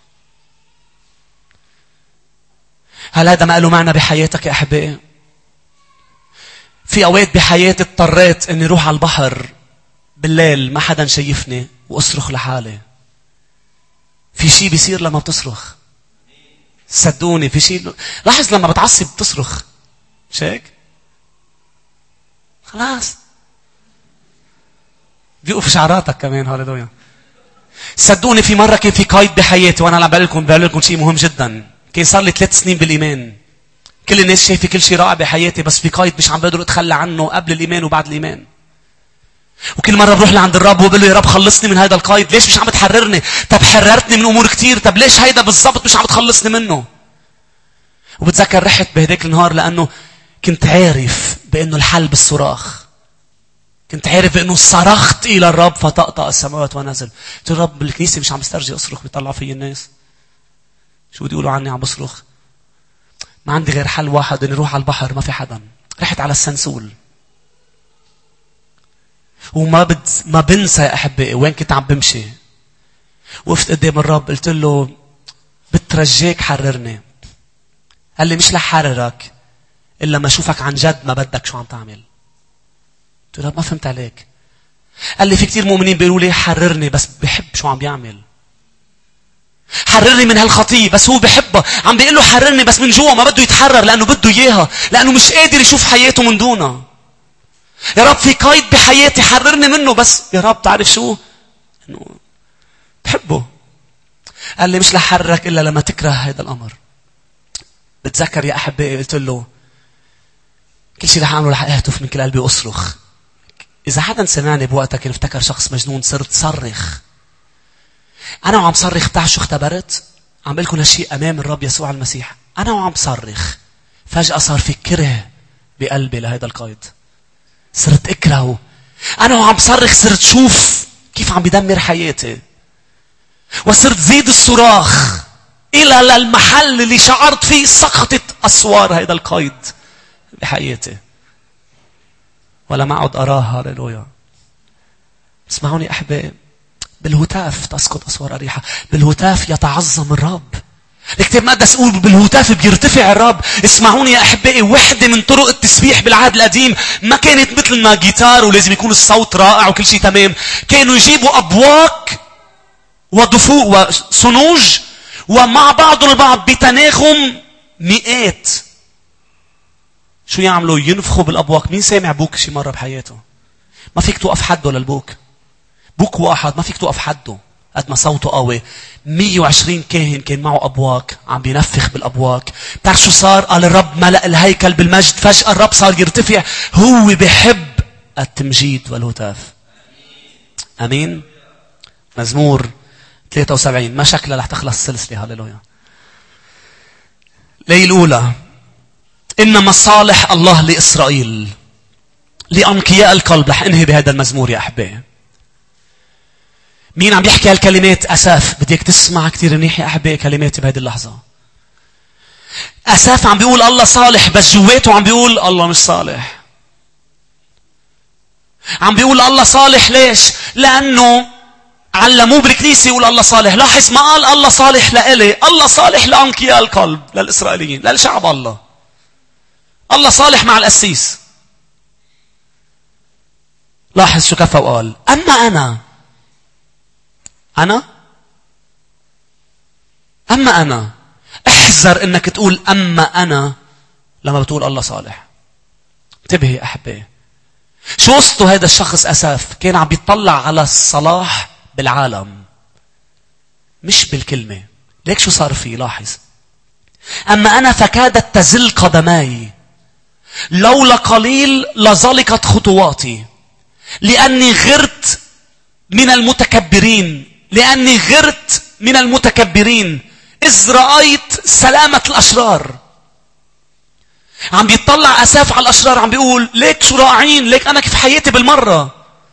هل هذا ما قالوا معنا بحياتك يا أحبائي؟ في أوقات بحياتي اضطريت أني روح على البحر بالليل ما حدا شايفني وأصرخ لحالي. في شيء بيصير لما بتصرخ. صدقوني في شيء. لاحظ لما بتعصب بتصرخ. مش هيك؟ خلاص بيوقف شعراتك كمان. هاليلويا. صدقوني في مرة كان في قايد بحياتي وانا عم بقول لكم بقول لكم شيء مهم جدا. كان صار لي ثلاث سنين بالإيمان. كل الناس شايفه كل شيء رائع بحياتي بس في قايد مش عم بقدر اتخلى عنه قبل الإيمان وبعد الإيمان. وكل مرة بروح لعند الرب وبقول له يا رب خلصني من هذا القايد. ليش مش عم تحررني؟ طب حررتني من أمور كتير. طب ليش هيدا بالضبط مش عم تخلصني منه؟ وبتذكر رحت بهداك النهار لأنه كنت عارف بأنه الحل بالصراخ. كنت عارف بأنه صرخت إلى الرب فطقطق السماوات ونزل. قلت له رب بالكنيسة مش عم بسترجي أصرخ بيطلعوا في الناس. شو بدي يقولوا عني عم بصرخ؟ ما عندي غير حل واحد اني اروح على البحر. ما في حدا. رحت على السنسول. وما بد ما بنسى يا أحبائي وين كنت عم بمشي. وقفت قدام الرب قلت له بترجاك حررني. قال لي مش رح حررك إلا ما أشوفك عن جد ما بدك شو عم تعمل. قلت له ما فهمت عليك. قال لي في كتير مؤمنين بيقولوا لي حررني بس بحب شو عم بيعمل. حررني من هالخطية. بس هو بحبها، عم بيقول له حررني، بس من جوا ما بده يتحرر لأنه بده إياها، لأنه مش قادر يشوف حياته من دونها. يا رب في قيد بحياتي حررني منه، بس يا رب تعرف شو؟ إنه بحبه. قال لي مش لحررك إلا لما تكره هذا الأمر. بتذكر يا أحبائي قلت له كل شيء رح أعمله رح أهتف من كل قلبي وأصرخ. إذا حدا سمعني بوقتها كان افتكر شخص مجنون، صرت صرخ. أنا وعم صرخ. بتاع شو اختبرت؟ عم بقول لكم هالشيء أمام الرب يسوع المسيح. أنا وعم صرخ فجأة صار في كره بقلبي لهذا القيد. صرت أكرهه. أنا وعم صرخ صرت شوف كيف عم بدمر حياتي. وصرت زيد الصراخ إلى للمحل اللي شعرت فيه سقطت أسوار هذا القيد بحياتي. ولا ما أعد أراها. هاليلويا. اسمعوني أحبائي، بالهتاف تسقط أسوار أريحة. بالهتاف يتعظم الرب. الكتاب المقدس يقول بالهتاف بيرتفع الرب. اسمعوني يا أحبائي، وحدة من طرق التسبيح بالعهد القديم ما كانت مثلنا جيتار ولازم يكون الصوت رائع وكل شيء تمام. كانوا يجيبوا أبواق وضفوق وصنوج ومع بعضهم البعض بتناغم مئات. شو يعملوا؟ ينفخوا بالأبواق. مين سامع بوك شي مرة بحياته؟ ما فيك توقف حده للبوك. بوك واحد ما فيك توقف حده قد ما صوته قوي. مية وعشرين كاهن كان معه أبواق عم بينفخ بالأبواق. بتعرف شو صار؟ قال الرب ملأ الهيكل بالمجد. فجأة الرب صار يرتفع. هو بحب التمجيد والهتاف. أمين. مزمور ثلاثة وسبعين. ما شكلها رح تخلص السلسلة. هاليلويا. ليلة الأولى: إن مصالح الله لإسرائيل لأنقياء القلب. رح انهي بهذا المزمور يا أحبائي. مين عم يحكي هالكلمات؟ أساف. بديك تسمع كتير منيح يا أحبائي كلماتي بهذه اللحظة. أساف عم بيقول الله صالح، بس جواته عم بيقول الله مش صالح. عم بيقول الله صالح ليش؟ لأنه علموه بالكنيسة يقول الله صالح. لاحظ ما قال الله صالح لإلي، الله صالح لأنقياء القلب، للإسرائيليين، للشعب الله. الله صالح مع القسيس. لاحظ شو كفى وقال: أما أنا أنا أما أنا. احذر إنك تقول أما أنا لما بتقول الله صالح. انتبه يا أحبائي. شو قصته هذا الشخص أساف؟ كان عم بيطلع على الصلاح بالعالم مش بالكلمة. ليك شو صار فيه؟ لاحظ: أما أنا فكادت تزل قدماي، لولا قليل لزلقت خطواتي، لأني غرت من المتكبرين لأني غرت من المتكبرين إذ رأيت سلامة الأشرار. عم بيطلع أساف على الأشرار. عم بيقول ليك شو رائعين، ليك أنا كيف حياتي بالمرة.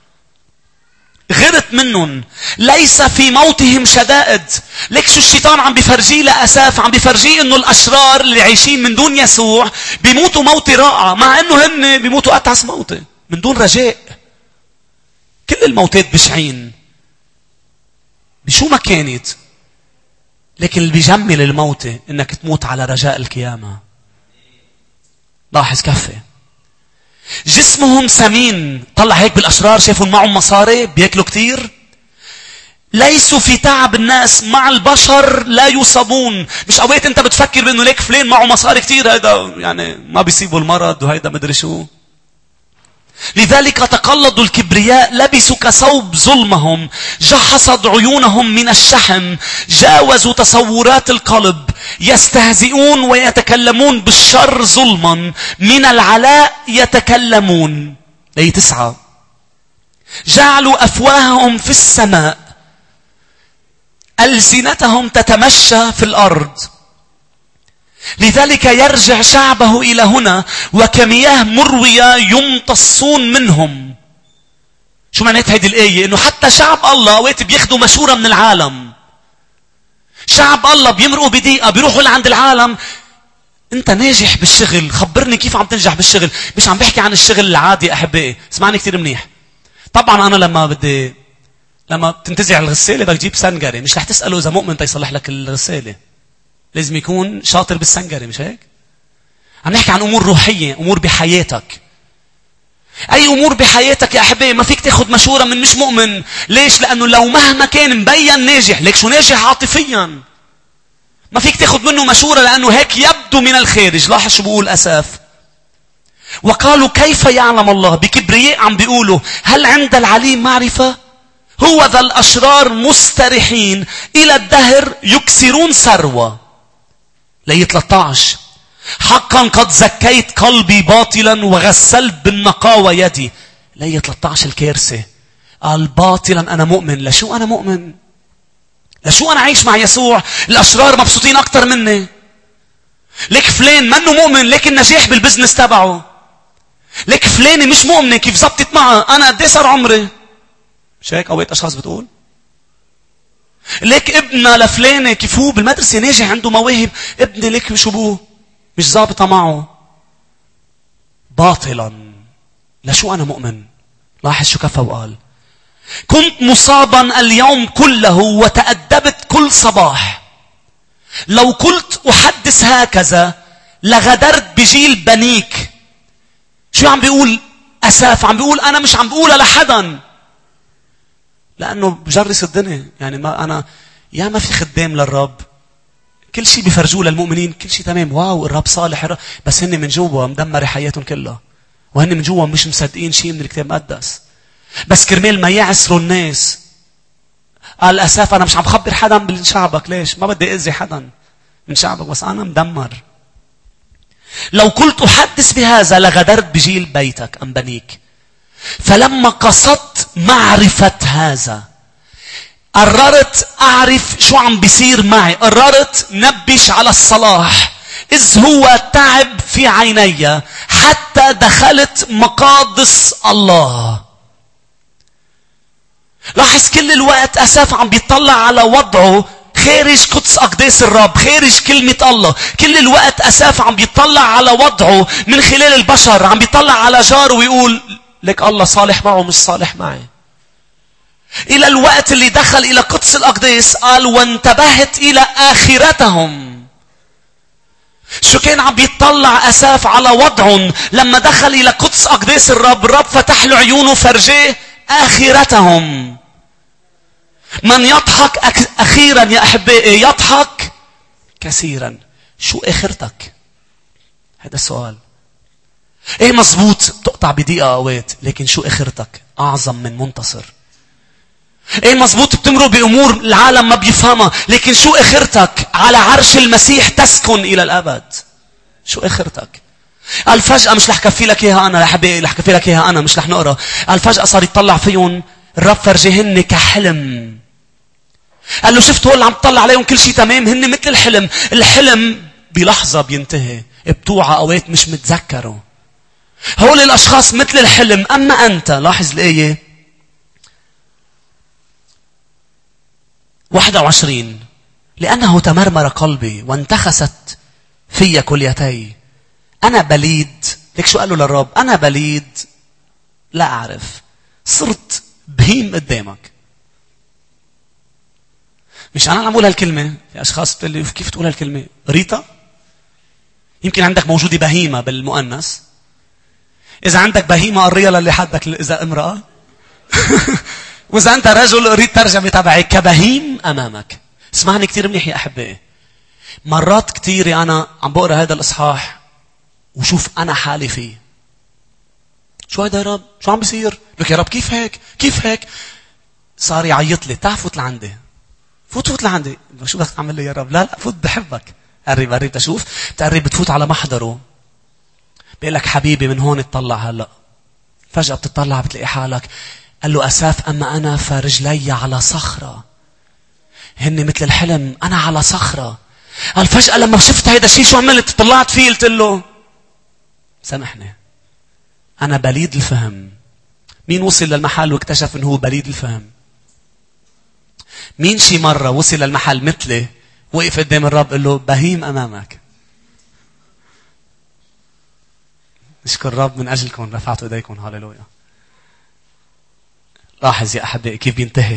غرت منهم. ليس في موتهم شدائد. ليك شو الشيطان عم بيفرجيه لأساف؟ عم بيفرجيه إنه الأشرار اللي عايشين من دون يسوع بيموتوا موتة رائعة، مع إنه هن بيموتوا أتعس موتة من دون رجاء. كل الموتات بشعين بشو ما كانت، لكن اللي بيجمل الموتة إنك تموت على رجاء القيامة. لاحظ كفي. جسمهم سمين. طلع هيك بالأشرار، شافوا معهم مصاري بيأكلوا كتير. ليسوا في تعب الناس، مع البشر لا يصابون. مش قويت انت بتفكر بانه ليك فلان معه مصاري كتير هيدا يعني ما بيصيبوا المرض وهيدا مدري شو. لذلك تقلدوا الكبرياء، لبسوا كثوب ظلمهم، جحصت عيونهم من الشحم، جاوزوا تصورات القلب، يستهزئون ويتكلمون بالشر ظلما، من العلاء يتكلمون. لي تسعة: جعلوا أفواههم في السماء، ألسنتهم تتمشى في الأرض. لذلك يرجع شعبه إلى هنا، وكمياه مروية يمتصون منهم. شو معنات هذه الآية؟ إنه حتى شعب الله وقت بياخدوا مشورة من العالم. شعب الله بيمرقوا بضيقة بيروحوا لعند العالم. أنت ناجح بالشغل، خبرني كيف عم تنجح بالشغل. مش عم بحكي عن الشغل العادي أحبائي، اسمعني كتير منيح. طبعا أنا لما بدي لما تنتزع الغسالة بدك تجيب سنجري، مش رح تسأله إذا مؤمن تيصلح لك الغسالة. لازم يكون شاطر بالسنجري، مش هيك؟ عم نحكي عن أمور روحية، أمور بحياتك. أي أمور بحياتك يا أحبائي ما فيك تاخد مشورة من مش مؤمن. ليش؟ لأنه لو مهما كان مبين ناجح، ليك شو ناجح عاطفيا، ما فيك تاخد منه مشورة لأنه هيك يبدو من الخارج. لاحظ شو بقول أساف. وقالوا كيف يعلم الله؟ بكبرياء عم بيقولوا هل عند العليم معرفة؟ هو ذا الأشرار مستريحين إلى الدهر يكسرون ثروة. لي ثلاثة عشر حقا قد زكيت قلبي باطلا وغسلت بالنقاوة يدي. لي ثلاثة عشر الكارثة. قال باطلا أنا مؤمن. لشو أنا مؤمن؟ لشو أنا عايش مع يسوع؟ الأشرار مبسوطين أكتر مني. ليك فلان منه مؤمن لكن نجاح بالبزنس تبعه. ليك فلانة مش مؤمنة كيف زبطت معها. أنا قد ايه صار عمري؟ مش هيك أوقات أشخاص بتقول؟ ليك ابننا لفلانة كيف هو بالمدرسة ناجح عنده مواهب، ابني ليك شو بوه مش ظابطة معه. باطلا. لشو أنا مؤمن؟ لاحظ شو كفى وقال كنت مصابا اليوم كله وتأدبت كل صباح. لو قلت أحدث هكذا لغدرت بجيل بنيك. شو عم بيقول أساف؟ عم بيقول أنا مش عم بقولها لحدا لأنه بجرس الدنيا. يعني ما أنا يا ما في خدام للرب كل شيء بيفرجوه للمؤمنين كل شيء تمام، واو الرب صالح الرب. بس هن من جوا مدمر حياتهم كلها، وهن من جوا مش مصدقين شيء من الكتاب المقدس. بس كرمال ما يعسروا الناس قال أساف أنا مش عم بخبر حدا من شعبك. ليش؟ ما بدي أذي حدا من شعبك بس أنا مدمر. لو قلت أحدث بهذا لغدرت بجيل بيتك أم بنيك. فلما قصدت معرفة هذا قررت أعرف شو عم بيصير معي. قررت نبش على الصلاح إذ هو تعب في عيني حتى دخلت مقادس الله. لاحظ كل الوقت أساف عم بيطلع على وضعه خارج قدس أقداس الرب، خارج كلمة الله. كل الوقت أساف عم بيطلع على وضعه من خلال البشر، عم بيطلع على جاره ويقول لك الله صالح معه مش صالح معي. إلى الوقت اللي دخل إلى قدس الأقداس قال وانتبهت إلى آخرتهم. شو كان عم بيطلع أساف على وضعهم لما دخل إلى قدس أقداس الرب؟ الرب فتح له عيونه فرجاه آخرتهم. من يضحك أخيرا يا أحبائي يضحك كثيرا. شو آخرتك؟ هذا السؤال. ايه مزبوط تقطع بدقيقة أوقات، لكن شو آخرتك؟ أعظم من منتصر. ايه مزبوط بتمرق بأمور العالم ما بيفهمها، لكن شو آخرتك؟ على عرش المسيح تسكن إلى الأبد. شو آخرتك؟ قال فجأة مش رح كفي لك إياها أنا يا حبيبي، رح كفي لك إياها أنا مش رح نقرأ. قال فجأة صار يطلع فيهم الرب فرجهن كحلم. قال له شفت هول عم تطلع عليهم كل شيء تمام، هن مثل الحلم. الحلم بلحظة بينتهي، بتوعى أوقات مش متذكره. هول الأشخاص مثل الحلم. أما أنت لاحظ الآية واحد وعشرين لأنه تمرمر قلبي وانتخست في كليتي. أنا بليد. ليك شو قالوا للرب؟ أنا بليد لا أعرف. صرت بهيم قدامك. مش أنا عم أقول هالكلمة. في أشخاص بتقول لي كيف تقول هالكلمة؟ ريتا؟ يمكن عندك موجودة بهيمة بالمؤنث. إذا عندك بهيمة قريها للي حدك إذا امرأة. وإذا أنت رجل أريد ترجمة تبعي كبهيم أمامك. اسمعني كتير منيح يا أحبائي. مرات كتيرة أنا عم بقرأ هذا الإصحاح وشوف أنا حالي فيه. شو هيدا يا رب؟ شو عم بيصير؟ لك يا رب كيف هيك؟ كيف هيك؟ صار يعيط لي. تعال فوت لعندي. فوت فوت لعندي. شو بدك تعمل لي يا رب؟ لا لا فوت بحبك. قرب قرب تشوف. تقرب بتفوت على محضره. بيقول لك حبيبي من هون اطلع هلا. فجأة بتطلع بتلاقي حالك. قال له أساف أما أنا فرجلي على صخرة. هن مثل الحلم. أنا على صخرة. قال فجأة لما شفت هيدا الشيء شو عملت؟ طلعت فيه قلت له سامحني أنا بليد الفهم. مين وصل للمحل واكتشف أنه هو بليد الفهم؟ مين شي مرة وصل للمحل مثلي وقف قدام الرب قال له بهيم أمامك؟ نشكر الرب من أجلكم رفعتوا إيديكم. هاليلويا. لاحظ يا أحبائي كيف بينتهي.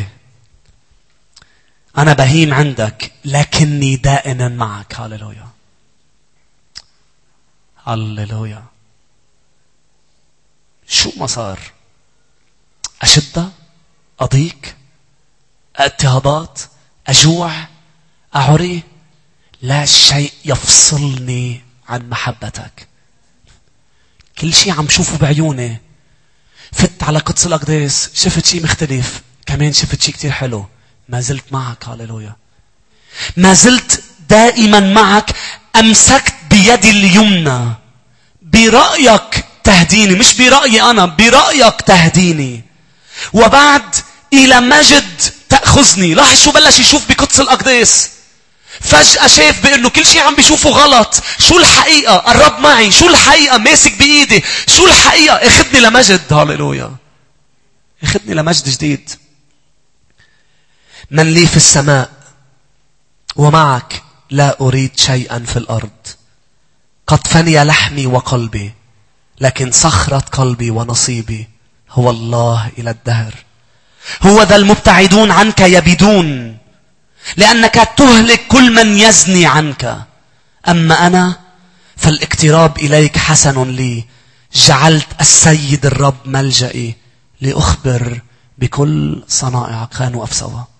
أنا بهيم عندك لكني دائما معك. هاليلويا. هاليلويا. شو ما صار، أشدة، أضيق، اضطهادات، أجوع، أعري، لا شيء يفصلني عن محبتك. كل شيء عم شوفه بعيوني. فت على قدس الأقداس، شفت شيء مختلف، كمان شفت شيء كتير حلو. ما زلت معك. هاليلويا. ما زلت دائما معك. أمسكت بيدي اليمنى. برأيك تهديني، مش برأيي أنا، برأيك تهديني. وبعد إلى مجد تأخذني. لاحظ شو بلش يشوف بقدس الأقداس. فجأة شاف بأنه كل شيء عم بيشوفه غلط. شو الحقيقة؟ قرب معي. شو الحقيقة؟ ماسك بإيدي. شو الحقيقة؟ اخدني لمجد. هاليلويا. اخدني لمجد جديد. من لي في السماء ومعك لا أريد شيئا في الأرض. قد فني لحمي وقلبي، لكن صخرة قلبي ونصيبي هو الله إلى الدهر. هو ذا المبتعدون عنك يبيدون، لأنك تهلك كل من يزني عنك. أما أنا فالاقتراب إليك حسن لي. جعلت السيد الرب ملجئي لأخبر بكل صنائعك. خانوا أفسوا.